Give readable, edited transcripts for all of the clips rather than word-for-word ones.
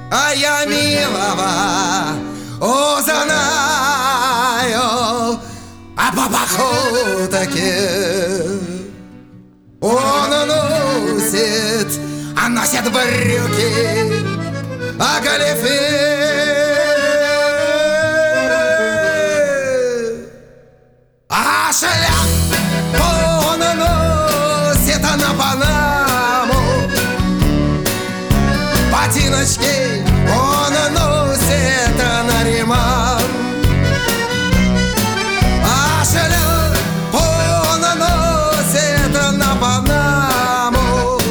А я милого узнаю, а по походке он носит брюки, а галифе а шляпу он носит на Панаму, ботиночки он носит на Риман, а шляпу он носит на Панаму,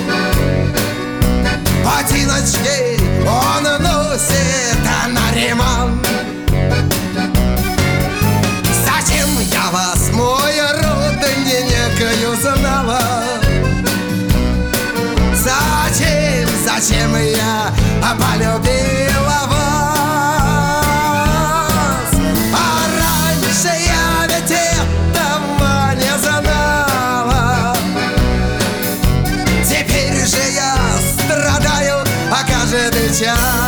ботиночки он носит на Риман. Зачем я вас, мой родненькою, знала? Зачем я полюбила вас? А раньше я ведь этого не знала. Теперь же я страдаю каждый час.